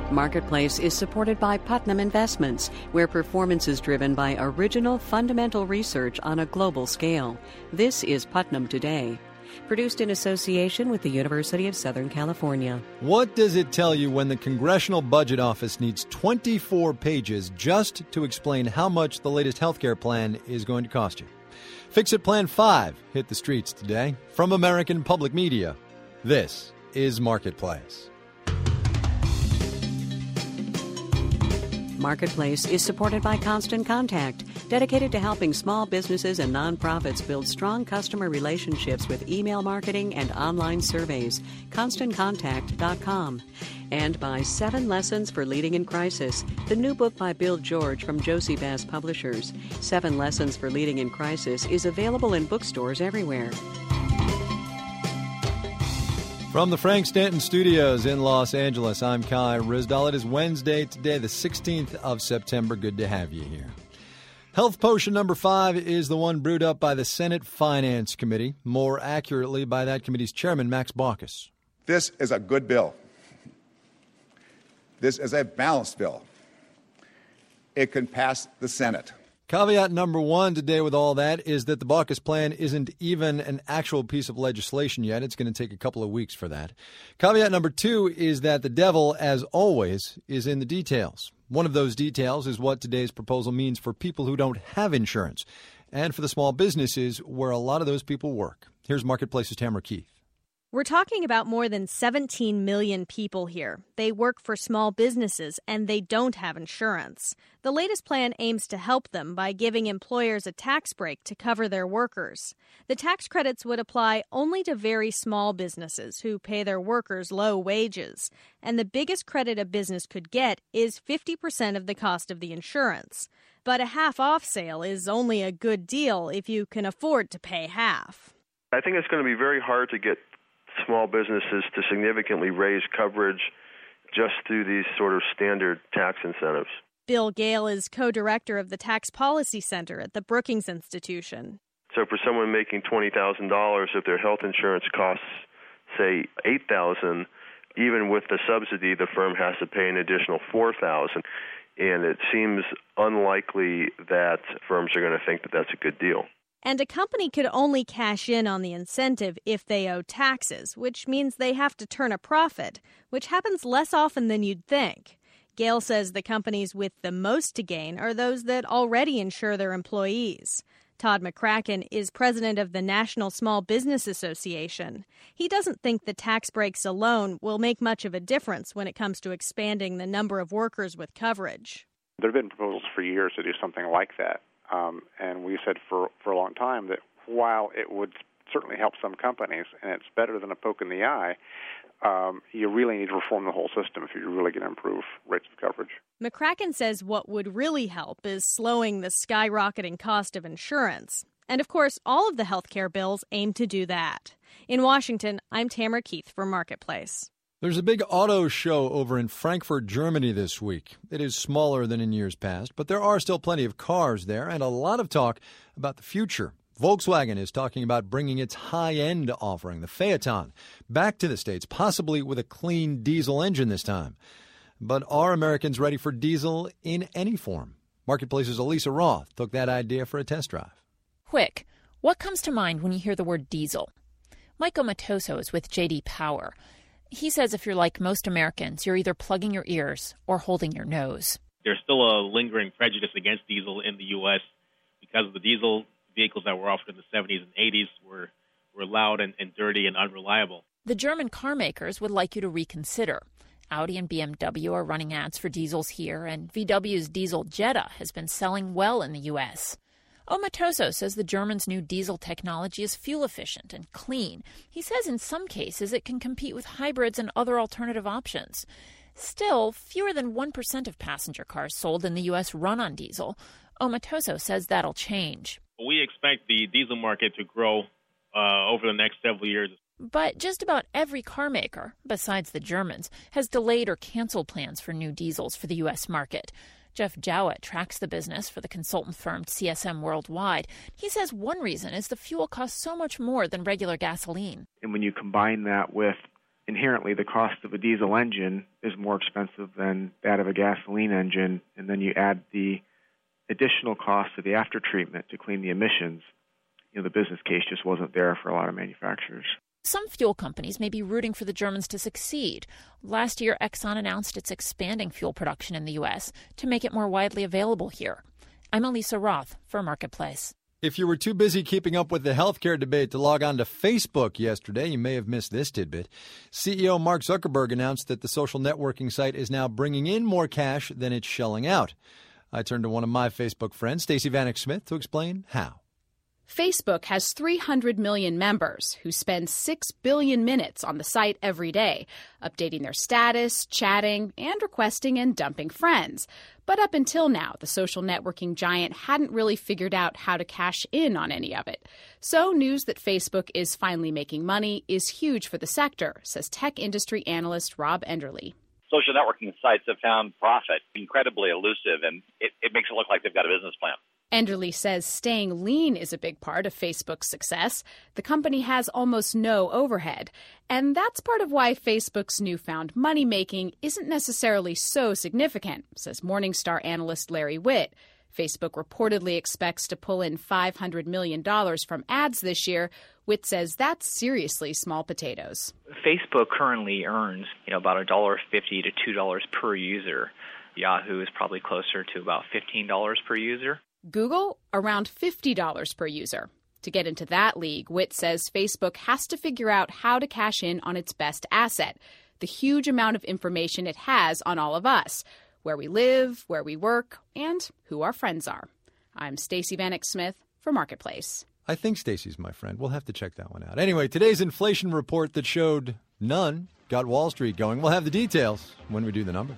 Marketplace is supported by Putnam Investments, where performance is driven by original fundamental research on a global scale. This is Putnam Today, produced in association with the University of Southern California. What does it tell you when the Congressional Budget Office needs 24 pages just to explain how much the latest healthcare plan is going to cost you? Fix-It Plan 5 hit the streets today. From American Public Media, this is Marketplace. Marketplace is supported by Constant Contact, dedicated to helping small businesses and nonprofits build strong customer relationships with email marketing and online surveys. ConstantContact.com. And by 7 Lessons for Leading in Crisis, the new book by Bill George from Josie Bass Publishers. 7 Lessons for Leading in Crisis is available in bookstores everywhere. From the Frank Stanton Studios in Los Angeles, I'm Kai Ryssdal. It is Wednesday today, the 16th of September. Good to have you here. Health potion number 5 is the one brewed up by the Senate Finance Committee, more accurately by that committee's chairman, Max Baucus. This is a good bill. This is a balanced bill. It can pass the Senate. Caveat number 1 today with all that is that the Baucus plan isn't even an actual piece of legislation yet. It's going to take a couple of weeks for that. Caveat number 2 is that the devil, as always, is in the details. One of those details is what today's proposal means for people who don't have insurance and for the small businesses where a lot of those people work. Here's Marketplace's Tamara Keith. We're talking about more than 17 million people here. They work for small businesses and they don't have insurance. The latest plan aims to help them by giving employers a tax break to cover their workers. The tax credits would apply only to very small businesses who pay their workers low wages. And the biggest credit a business could get is 50% of the cost of the insurance. But a half-off sale is only a good deal if you can afford to pay half. I think it's going to be very hard to get small businesses to significantly raise coverage just through these sort of standard tax incentives. Bill Gale is co-director of the Tax Policy Center at the Brookings Institution. So for someone making $20,000, if their health insurance costs, say, $8,000, even with the subsidy, the firm has to pay an additional $4,000. And it seems unlikely that firms are going to think that that's a good deal. And a company could only cash in on the incentive if they owe taxes, which means they have to turn a profit, which happens less often than you'd think. Gale says the companies with the most to gain are those that already insure their employees. Todd McCracken is president of the National Small Business Association. He doesn't think the tax breaks alone will make much of a difference when it comes to expanding the number of workers with coverage. There have been proposals for years to do something like that. And we said for a long time that while it would certainly help some companies, and it's better than a poke in the eye, you really need to reform the whole system if you're really going to improve rates of coverage. McCracken says what would really help is slowing the skyrocketing cost of insurance. And, of course, all of the health care bills aim to do that. In Washington, I'm Tamara Keith for Marketplace. There's a big auto show over in Frankfurt, Germany this week. It is smaller than in years past, but there are still plenty of cars there and a lot of talk about the future. Volkswagen is talking about bringing its high-end offering, the Phaeton, back to the States, possibly with a clean diesel engine this time. But are Americans ready for diesel in any form? Marketplace's Elisa Roth took that idea for a test drive. Quick, what comes to mind when you hear the word diesel? Mike Omatoso is with J.D. Power. He says if you're like most Americans, you're either plugging your ears or holding your nose. There's still a lingering prejudice against diesel in the U.S. because of the diesel vehicles that were offered in the 70s and 80s were loud and dirty and unreliable. The German car makers would like you to reconsider. Audi and BMW are running ads for diesels here, and VW's diesel Jetta has been selling well in the U.S. Omatoso says the Germans' new diesel technology is fuel-efficient and clean. He says in some cases it can compete with hybrids and other alternative options. Still, fewer than 1% of passenger cars sold in the U.S. run on diesel. Omatoso says that'll change. We expect the diesel market to grow over the next several years. But just about every car maker, besides the Germans, has delayed or canceled plans for new diesels for the U.S. market. Jeff Jowett tracks the business for the consultant firm CSM Worldwide. He says one reason is the fuel costs so much more than regular gasoline. And when you combine that with inherently the cost of a diesel engine is more expensive than that of a gasoline engine, and then you add the additional cost of the after treatment to clean the emissions, the business case just wasn't there for a lot of manufacturers. Some fuel companies may be rooting for the Germans to succeed. Last year, Exxon announced it's expanding fuel production in the U.S. to make it more widely available here. I'm Elisa Roth for Marketplace. If you were too busy keeping up with the healthcare debate to log on to Facebook yesterday, you may have missed this tidbit. CEO Mark Zuckerberg announced that the social networking site is now bringing in more cash than it's shelling out. I turned to one of my Facebook friends, Stacey Vanek Smith, to explain how. Facebook has 300 million members who spend 6 billion minutes on the site every day, updating their status, chatting, and requesting and dumping friends. But up until now, the social networking giant hadn't really figured out how to cash in on any of it. So news that Facebook is finally making money is huge for the sector, says tech industry analyst Rob Enderle. Social networking sites have found profit incredibly elusive, and it makes it look like they've got a business plan. Enderle says staying lean is a big part of Facebook's success. The company has almost no overhead. And that's part of why Facebook's newfound money-making isn't necessarily so significant, says Morningstar analyst Larry Witt. Facebook reportedly expects to pull in $500 million from ads this year. Witt says that's seriously small potatoes. Facebook currently earns about $1.50 to $2 per user. Yahoo is probably closer to about $15 per user. Google, around $50 per user. To get into that league, Witt says Facebook has to figure out how to cash in on its best asset, the huge amount of information it has on all of us, where we live, where we work, and who our friends are. I'm Stacey Vanek Smith for Marketplace. I think Stacey's my friend. We'll have to check that one out. Anyway, today's inflation report that showed none got Wall Street going. We'll have the details when we do the numbers.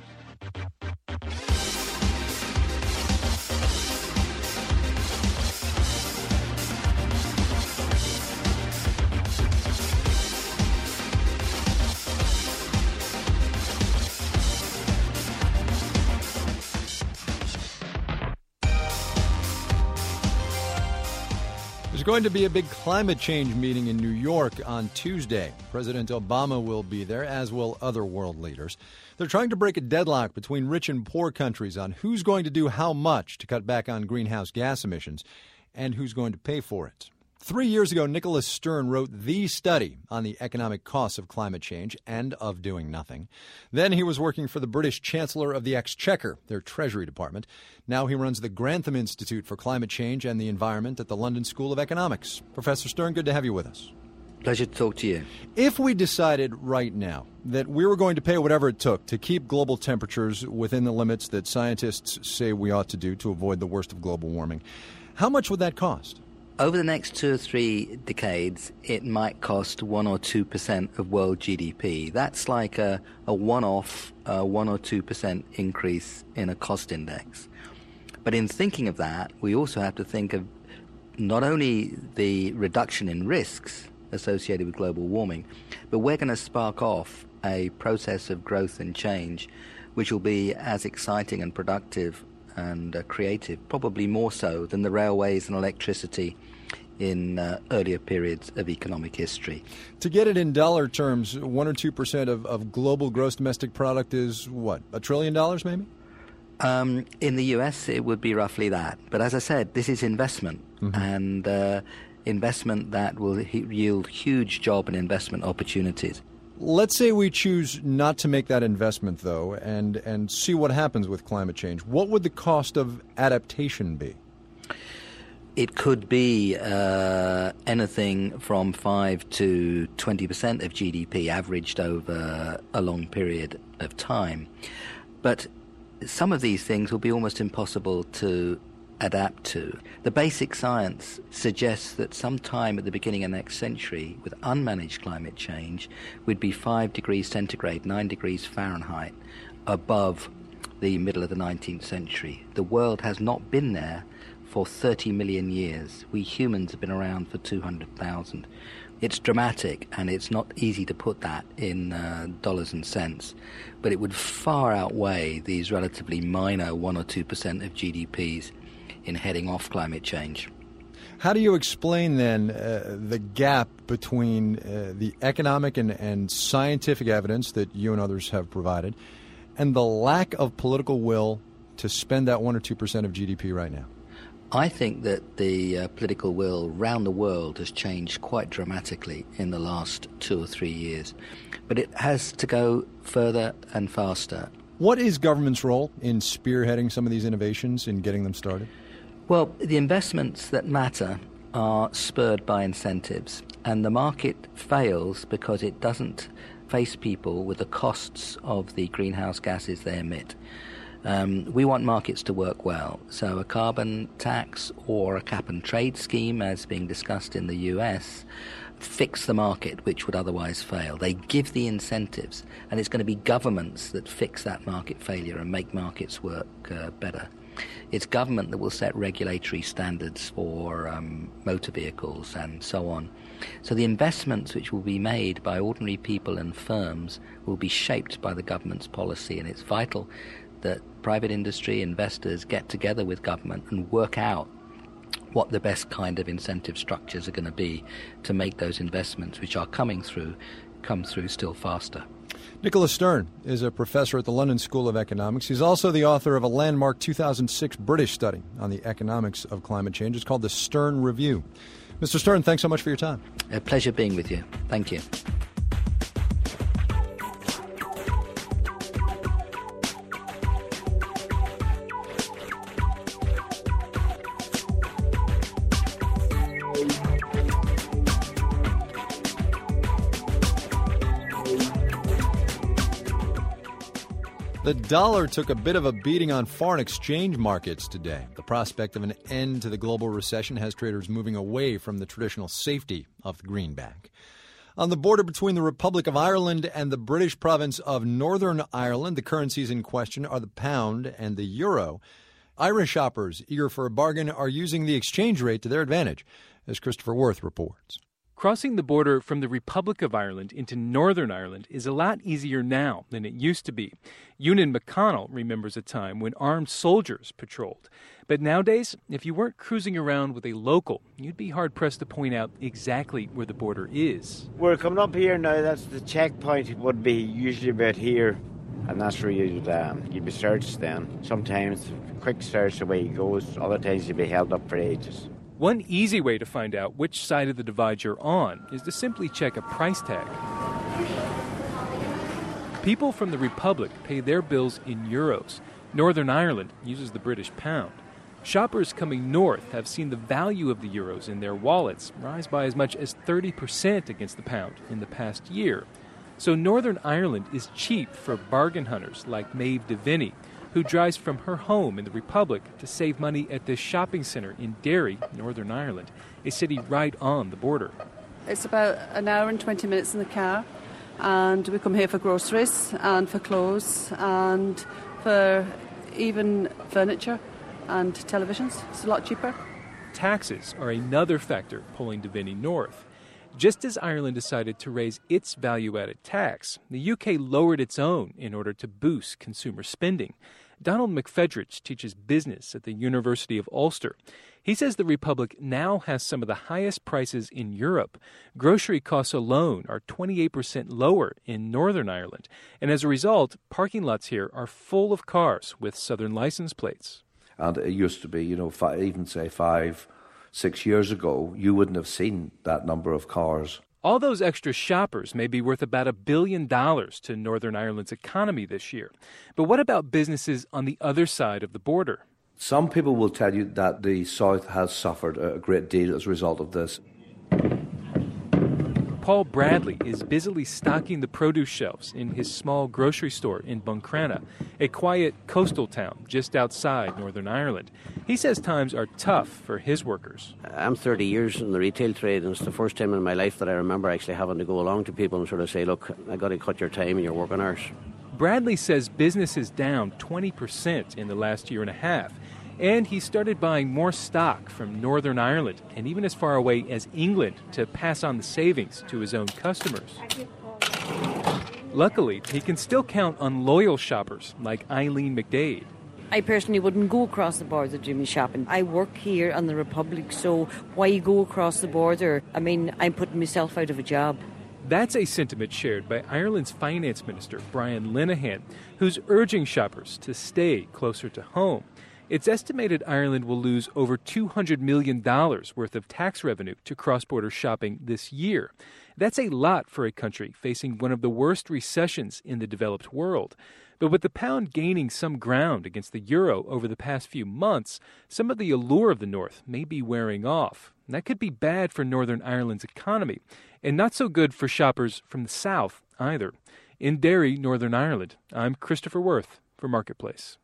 There's going to be a big climate change meeting in New York on Tuesday. President Obama will be there, as will other world leaders. They're trying to break a deadlock between rich and poor countries on who's going to do how much to cut back on greenhouse gas emissions and who's going to pay for it. 3 years ago, Nicholas Stern wrote the study on the economic costs of climate change and of doing nothing. Then he was working for the British Chancellor of the Exchequer, their Treasury Department. Now he runs the Grantham Institute for Climate Change and the Environment at the London School of Economics. Professor Stern, good to have you with us. Pleasure to talk to you. If we decided right now that we were going to pay whatever it took to keep global temperatures within the limits that scientists say we ought to do to avoid the worst of global warming, how much would that cost? Over the next 2 or 3 decades, it might cost 1 or 2% of world GDP. That's like a one-off 1 or 2% increase in a cost index. But in thinking of that, we also have to think of not only the reduction in risks associated with global warming, but we're going to spark off a process of growth and change which will be as exciting and productive and creative, probably more so than the railways and electricity in earlier periods of economic history. To get it in dollar terms, 1 or 2% of global gross domestic product is what, $1 trillion maybe? In the U.S., it would be roughly that. But as I said, this is investment, and investment that will yield huge job and investment opportunities. Let's say we choose not to make that investment, though, and see what happens with climate change. What would the cost of adaptation be? It could be anything from 5 to 20% of GDP averaged over a long period of time. But some of these things will be almost impossible to adapt to. The basic science suggests that sometime at the beginning of next century, with unmanaged climate change, we'd be 5 degrees centigrade, 9 degrees Fahrenheit above the middle of the 19th century. The world has not been there for 30 million years. We humans have been around for 200,000. It's dramatic, and it's not easy to put that in dollars and cents, but it would far outweigh these relatively minor 1 or 2% of GDPs in heading off climate change. How do you explain, then, the gap between the economic and scientific evidence that you and others have provided and the lack of political will to spend that 1 or 2% of GDP right now? I think that the political will around the world has changed quite dramatically in the last 2 or 3 years. But it has to go further and faster. What is government's role in spearheading some of these innovations and getting them started? Well, the investments that matter are spurred by incentives, and the market fails because it doesn't face people with the costs of the greenhouse gases they emit. We want markets to work well, so a carbon tax or a cap-and-trade scheme, as being discussed in the US, fix the market, which would otherwise fail. They give the incentives, and it's going to be governments that fix that market failure and make markets work better. It's government that will set regulatory standards for motor vehicles and so on. So the investments which will be made by ordinary people and firms will be shaped by the government's policy, and it's vital that private industry investors get together with government and work out what the best kind of incentive structures are going to be to make those investments, which are come through still faster. Nicholas Stern is a professor at the London School of Economics. He's also the author of a landmark 2006 British study on the economics of climate change. It's called the Stern Review. Mr. Stern, thanks so much for your time. A pleasure being with you. Thank you. The dollar took a bit of a beating on foreign exchange markets today. The prospect of an end to the global recession has traders moving away from the traditional safety of the greenback. On the border between the Republic of Ireland and the British province of Northern Ireland, the currencies in question are the pound and the euro. Irish shoppers eager for a bargain are using the exchange rate to their advantage, as Christopher Worth reports. Crossing the border from the Republic of Ireland into Northern Ireland is a lot easier now than it used to be. Ewan McConnell remembers a time when armed soldiers patrolled. But nowadays, if you weren't cruising around with a local, you'd be hard-pressed to point out exactly where the border is. We're coming up here now. That's the checkpoint. It would be usually about here. And that's where you'd be searched then. Sometimes, quick search away he goes. Other times you'd be held up for ages. One easy way to find out which side of the divide you're on is to simply check a price tag. People from the Republic pay their bills in euros. Northern Ireland uses the British pound. Shoppers coming north have seen the value of the euros in their wallets rise by as much as 30% against the pound in the past year. So Northern Ireland is cheap for bargain hunters like Maeve Deviney, who drives from her home in the Republic to save money at this shopping centre in Derry, Northern Ireland, a city right on the border. It's about an hour and 20 minutes in the car, and we come here for groceries and for clothes and for even furniture and televisions. It's a lot cheaper. Taxes are another factor pulling Deviney north. Just as Ireland decided to raise its value-added tax, the UK lowered its own in order to boost consumer spending. Donald McFedrich teaches business at the University of Ulster. He says the Republic now has some of the highest prices in Europe. Grocery costs alone are 28% lower in Northern Ireland. And as a result, parking lots here are full of cars with Southern license plates. And it used to be, even say 5-6 years ago, you wouldn't have seen that number of cars. All those extra shoppers may be worth about $1 billion to Northern Ireland's economy this year. But what about businesses on the other side of the border? Some people will tell you that the South has suffered a great deal as a result of this. Paul Bradley is busily stocking the produce shelves in his small grocery store in Buncrana, a quiet coastal town just outside Northern Ireland. He says times are tough for his workers. I'm 30 years in the retail trade, and it's the first time in my life that I remember actually having to go along to people and sort of say, look, I've got to cut your time and your working hours. Bradley says business is down 20% in the last year and a half. And he started buying more stock from Northern Ireland and even as far away as England to pass on the savings to his own customers. Luckily, he can still count on loyal shoppers like Eileen McDade. I personally wouldn't go across the border to do my shopping. I work here on the Republic, so why go across the border? I mean, I'm putting myself out of a job. That's a sentiment shared by Ireland's Finance Minister, Brian Linehan, who's urging shoppers to stay closer to home. It's estimated Ireland will lose over $200 million worth of tax revenue to cross-border shopping this year. That's a lot for a country facing one of the worst recessions in the developed world. But with the pound gaining some ground against the euro over the past few months, some of the allure of the North may be wearing off. And that could be bad for Northern Ireland's economy, and not so good for shoppers from the South either. In Derry, Northern Ireland, I'm Christopher Worth for Marketplace.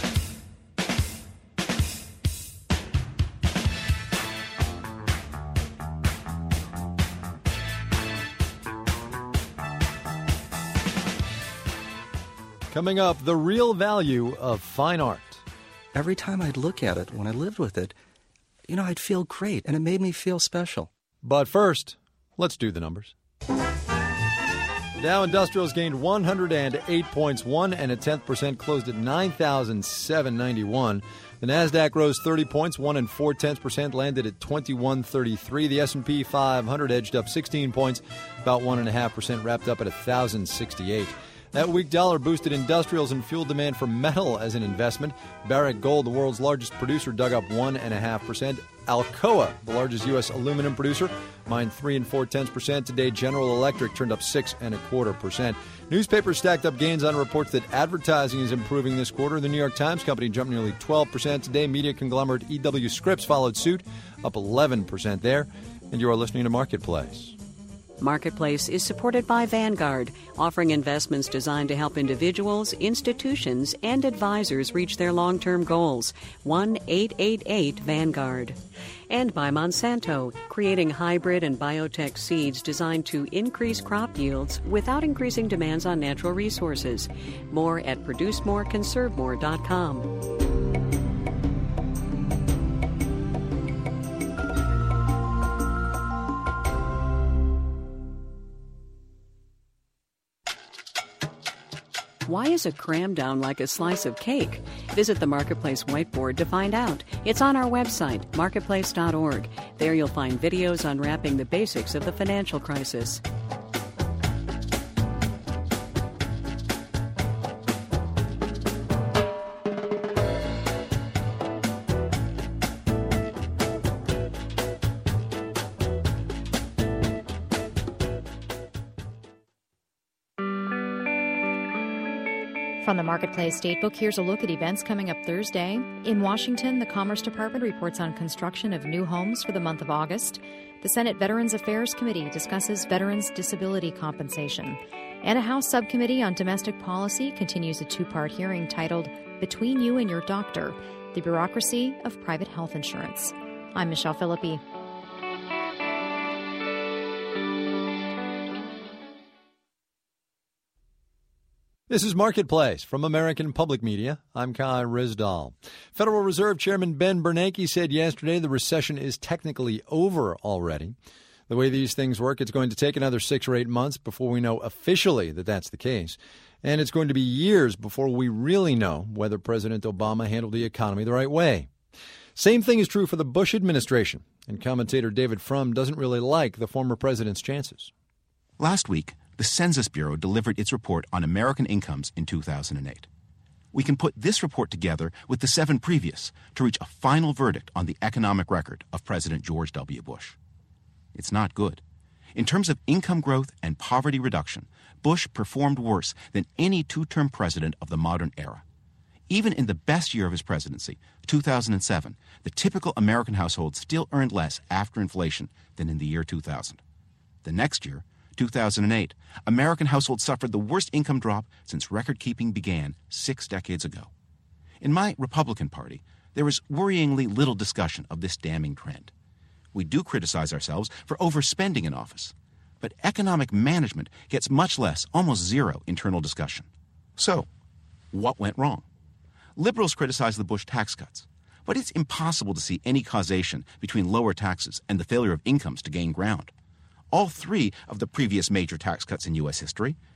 Coming up, the real value of fine art. Every time I'd look at it when I lived with it, I'd feel great, and it made me feel special. But first, let's do the numbers. Dow Industrials gained 108 points, 1 1/10%, closed at 9,791. The Nasdaq rose 30 points, 1 4/10%, landed at 2133. The S&P 500 edged up 16 points, about 1.5%, wrapped up at 1,068. That weak dollar boosted industrials and fueled demand for metal as an investment. Barrick Gold, the world's largest producer, dug up 1.5%. Alcoa, the largest U.S. aluminum producer, mined 3 4/10%. Today, General Electric turned up 6 1/4%. Newspapers stacked up gains on reports that advertising is improving this quarter. The New York Times Company jumped nearly 12%. Today, media conglomerate E.W. Scripps followed suit, up 11% there. And you are listening to Marketplace. Marketplace is supported by Vanguard, offering investments designed to help individuals, institutions, and advisors reach their long-term goals. 1-888-VANGUARD. And by Monsanto, creating hybrid and biotech seeds designed to increase crop yields without increasing demands on natural resources. More at ProduceMoreConserveMore.com. Why is a cram down like a slice of cake? Visit the Marketplace whiteboard to find out. It's on our website, marketplace.org. There you'll find videos unwrapping the basics of the financial crisis. From the Marketplace Statebook, here's a look at events coming up Thursday. In Washington, the Commerce Department reports on construction of new homes for the month of August. The Senate Veterans Affairs Committee discusses veterans' disability compensation. And a House Subcommittee on Domestic Policy continues a two-part hearing titled Between You and Your Doctor, the Bureaucracy of Private Health Insurance. I'm Michelle Philippi. This is Marketplace from American Public Media. I'm Kai Rizdal. Federal Reserve Chairman Ben Bernanke said yesterday the recession is technically over already. The way these things work, it's going to take another 6 or 8 months before we know officially that that's the case. And it's going to be years before we really know whether President Obama handled the economy the right way. Same thing is true for the Bush administration. And commentator David Frum doesn't really like the former president's chances. Last week, the Census Bureau delivered its report on American incomes in 2008. We can put this report together with the 7 previous to reach a final verdict on the economic record of President George W. Bush. It's not good. In terms of income growth and poverty reduction, Bush performed worse than any two-term president of the modern era. Even in the best year of his presidency, 2007, the typical American household still earned less after inflation than in the year 2000. The next year, 2008, American households suffered the worst income drop since record-keeping began 6 decades ago. In my Republican Party, there is worryingly little discussion of this damning trend. We do criticize ourselves for overspending in office, but economic management gets much less, almost zero, internal discussion. So, what went wrong? Liberals criticize the Bush tax cuts, but it's impossible to see any causation between lower taxes and the failure of incomes to gain ground. All 3 of the previous major tax cuts in U.S. history,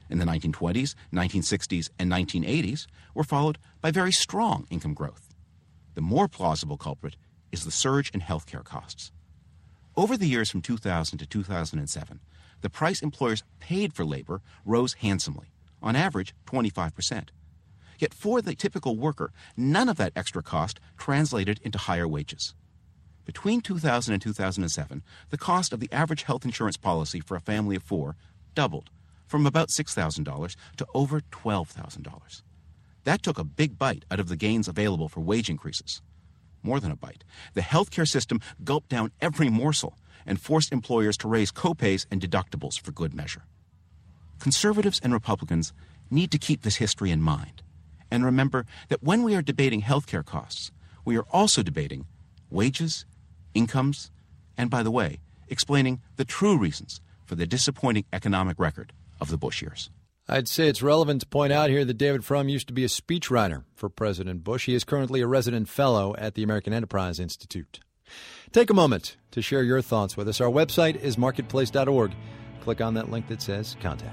in the 1920s, 1960s, and 1980s were followed by very strong income growth. The more plausible culprit is the surge in healthcare costs. Over the years from 2000 to 2007, the price employers paid for labor rose handsomely, on average 25%. Yet for the typical worker, none of that extra cost translated into higher wages. Between 2000 and 2007, the cost of the average health insurance policy for a family of four doubled, from about $6,000 to over $12,000. That took a big bite out of the gains available for wage increases. More than a bite. The healthcare system gulped down every morsel and forced employers to raise copays and deductibles for good measure. Conservatives and Republicans need to keep this history in mind and remember that when we are debating healthcare costs, we are also debating wages, incomes, and, by the way, explaining the true reasons for the disappointing economic record of the Bush years. I'd say it's relevant to point out here that David Frum used to be a speechwriter for President Bush. He is currently a resident fellow at the American Enterprise Institute. Take a moment to share your thoughts with us. Our website is marketplace.org. Click on that link that says Contact.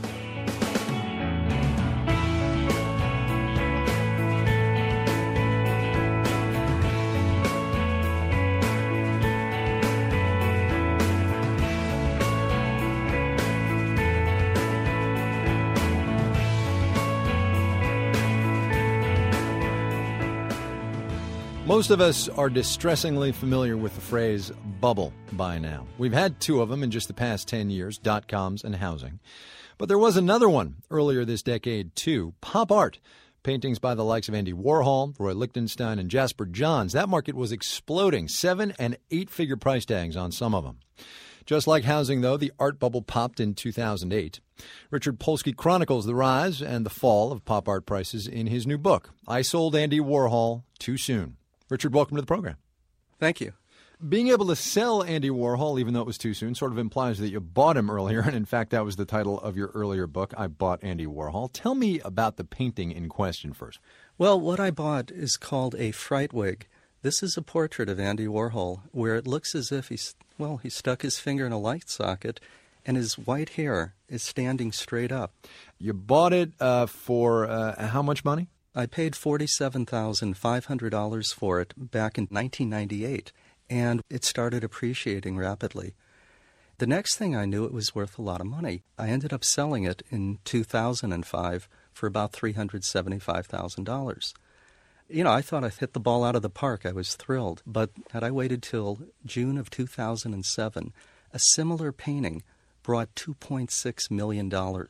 Most of us are distressingly familiar with the phrase bubble by now. We've had two of them in just the past 10 years, dot-coms and housing. But there was another one earlier this decade, too, pop art. Paintings by the likes of Andy Warhol, Roy Lichtenstein, and Jasper Johns. That market was exploding, 7- and 8-figure price tags on some of them. Just like housing, though, the art bubble popped in 2008. Richard Polsky chronicles the rise and the fall of pop art prices in his new book, I Sold Andy Warhol Too Soon. Richard, welcome to the program. Thank you. Being able to sell Andy Warhol, even though it was too soon, sort of implies that you bought him earlier. And in fact, that was the title of your earlier book, I Bought Andy Warhol. Tell me about the painting in question first. Well, what I bought is called a Frightwig. This is a portrait of Andy Warhol where it looks as if he stuck his finger in a light socket and his white hair is standing straight up. You bought it for how much money? I paid $47,500 for it back in 1998, and it started appreciating rapidly. The next thing I knew, it was worth a lot of money. I ended up selling it in 2005 for about $375,000. You know, I thought I'd hit the ball out of the park. I was thrilled. But had I waited till June of 2007, a similar painting brought $2.6 million.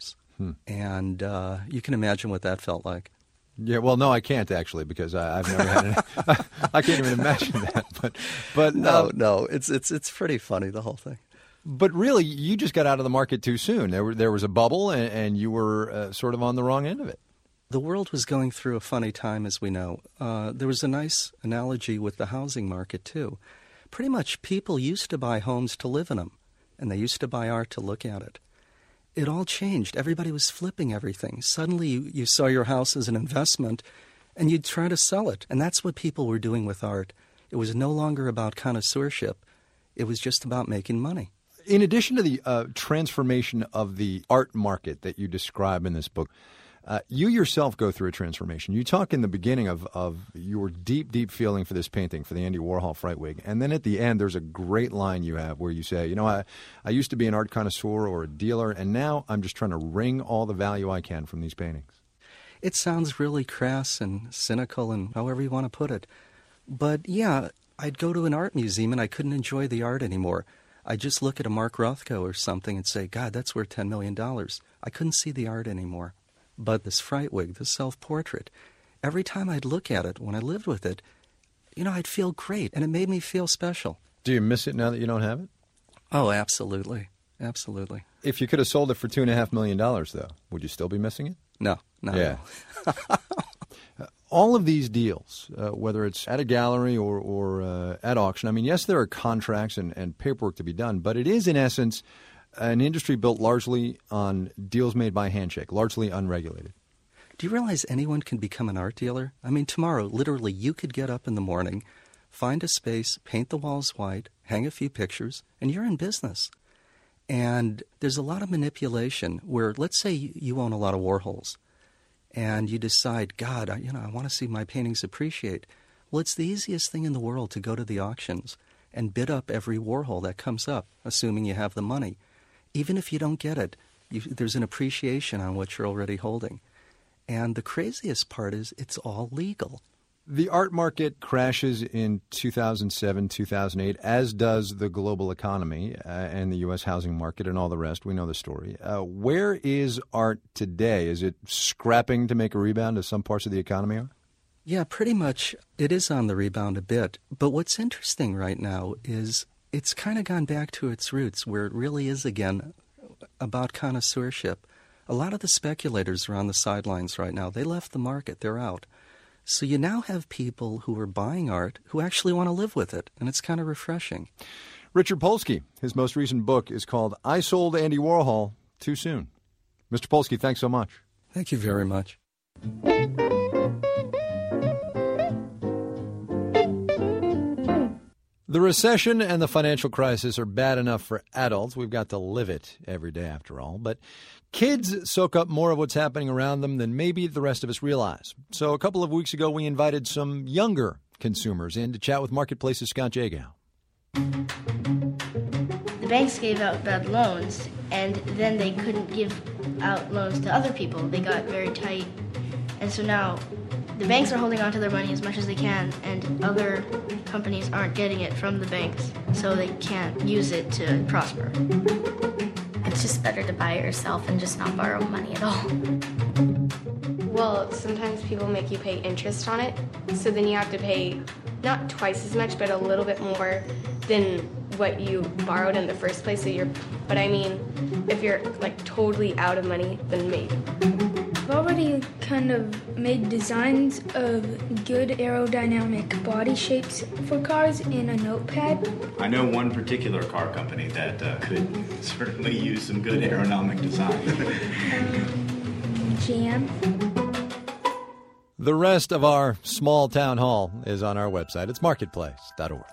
And you can imagine what that felt like. Yeah, well, no, I can't actually, because I've never had it. I can't even imagine that. But no, it's pretty funny, the whole thing. But really, you just got out of the market too soon. There was a bubble, and you were sort of on the wrong end of it. The world was going through a funny time, as we know. There was a nice analogy with the housing market too. Pretty much, people used to buy homes to live in them, and they used to buy art to look at it. It all changed. Everybody was flipping everything. Suddenly you saw your house as an investment and you'd try to sell it. And that's what people were doing with art. It was no longer about connoisseurship. It was just about making money. In addition to the transformation of the art market that you describe in this book, you yourself go through a transformation. You talk in the beginning of your deep, deep feeling for this painting, for the Andy Warhol Frightwig. And then at the end, there's a great line you have where you say, you know, I used to be an art connoisseur or a dealer, and now I'm just trying to wring all the value I can from these paintings. It sounds really crass and cynical and however you want to put it. But, yeah, I'd go to an art museum and I couldn't enjoy the art anymore. I'd just look at a Mark Rothko or something and say, God, that's worth $10 million. I couldn't see the art anymore. But this Frightwig, this self-portrait, every time I'd look at it, when I lived with it, you know, I'd feel great, and it made me feel special. Do you miss it now that you don't have it? Oh, absolutely. Absolutely. If you could have sold it for $2.5 million, though, would you still be missing it? No, not at all. All of these deals, whether it's at a gallery or at auction, I mean, yes, there are contracts and paperwork to be done, but it is, in essence, an industry built largely on deals made by handshake, largely unregulated. Do you realize anyone can become an art dealer? I mean, tomorrow, literally, you could get up in the morning, find a space, paint the walls white, hang a few pictures, and you're in business. And there's a lot of manipulation where, let's say you own a lot of Warhols and you decide, God, I want to see my paintings appreciate. Well, it's the easiest thing in the world to go to the auctions and bid up every Warhol that comes up, assuming you have the money. Even if you don't get it, there's an appreciation on what you're already holding. And the craziest part is it's all legal. The art market crashes in 2007, 2008, as does the global economy and the U.S. housing market and all the rest. We know the story. Where is art today? Is it scrapping to make a rebound as some parts of the economy are? Yeah, pretty much. It is on the rebound a bit. But what's interesting right now is it's kind of gone back to its roots, where it really is, again, about connoisseurship. A lot of the speculators are on the sidelines right now. They left the market. They're out. So you now have people who are buying art who actually want to live with it, and it's kind of refreshing. Richard Polsky, his most recent book is called I Sold Andy Warhol Too Soon. Mr. Polsky, thanks so much. Thank you very much. The recession and the financial crisis are bad enough for adults. We've got to live it every day, after all. But kids soak up more of what's happening around them than maybe the rest of us realize. So a couple of weeks ago, we invited some younger consumers in to chat with Marketplace's Scott Jagow. The banks gave out bad loans, and then they couldn't give out loans to other people. They got very tight. And so now the banks are holding on to their money as much as they can, and other companies aren't getting it from the banks, so they can't use it to prosper. It's just better to buy it yourself and just not borrow money at all. Well, sometimes people make you pay interest on it, so then you have to pay not twice as much, but a little bit more than what you borrowed in the first place. But I mean, if you're like totally out of money, then maybe. I've already kind of made designs of good aerodynamic body shapes for cars in a notepad. I know one particular car company that could certainly use some good aerodynamic design. GM. The rest of our small town hall is on our website. It's marketplace.org.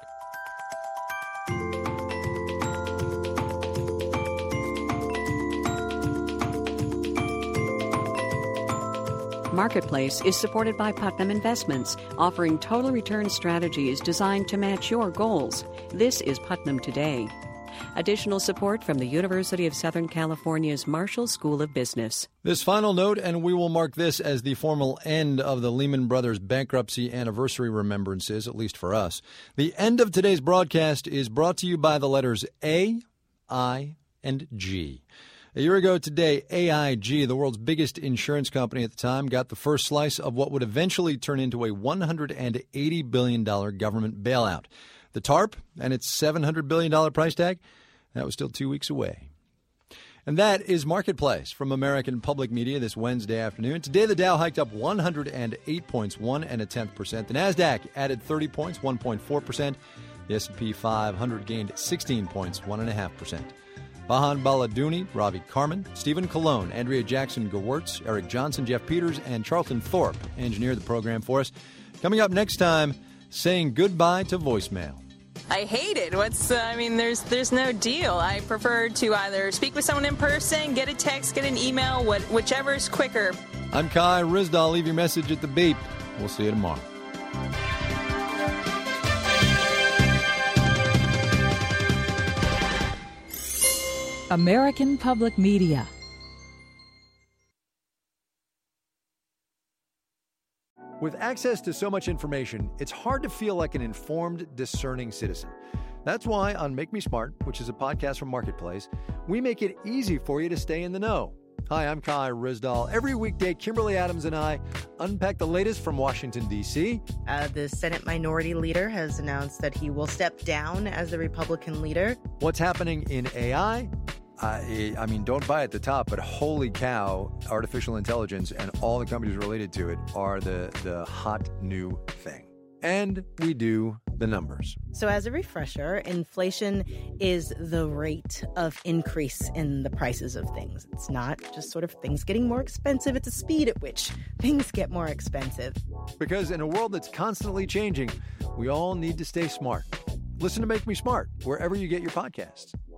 Marketplace is supported by Putnam Investments, offering total return strategies designed to match your goals. This is Putnam Today. Additional support from the University of Southern California's Marshall School of Business. This final note, and we will mark this as the formal end of the Lehman Brothers bankruptcy anniversary remembrances, at least for us. The end of today's broadcast is brought to you by the letters A, I, and G. A year ago today, AIG, the world's biggest insurance company at the time, got the first slice of what would eventually turn into a $180 billion government bailout. The TARP and its $700 billion price tag, that was still 2 weeks away. And that is Marketplace from American Public Media this Wednesday afternoon. Today, the Dow hiked up 108 points, 1.1%. The NASDAQ added 30 points, 1.4%. The S&P 500 gained 16 points, 1.5%. Bahan Baladouni, Ravi Karman, Stephen Colon, Andrea Jackson-Gewurtz, Eric Johnson, Jeff Peters, and Charlton Thorpe engineered the program for us. Coming up next time, saying goodbye to voicemail. I hate it. There's no deal. I prefer to either speak with someone in person, get a text, get an email, whichever is quicker. I'm Kai Ryssdal. Leave your message at the beep. We'll see you tomorrow. American Public Media. With access to so much information, it's hard to feel like an informed, discerning citizen. That's why on Make Me Smart, which is a podcast from Marketplace, we make it easy for you to stay in the know. Hi, I'm Kai Ryssdal. Every weekday, Kimberly Adams and I unpack the latest from Washington, D.C. The Senate Minority Leader has announced that he will step down as the Republican leader. What's happening in AI? Don't buy at the top, but holy cow, artificial intelligence and all the companies related to it are the hot new thing. And we do the numbers. So as a refresher, inflation is the rate of increase in the prices of things. It's not just sort of things getting more expensive. It's the speed at which things get more expensive. Because in a world that's constantly changing, we all need to stay smart. Listen to Make Me Smart wherever you get your podcasts.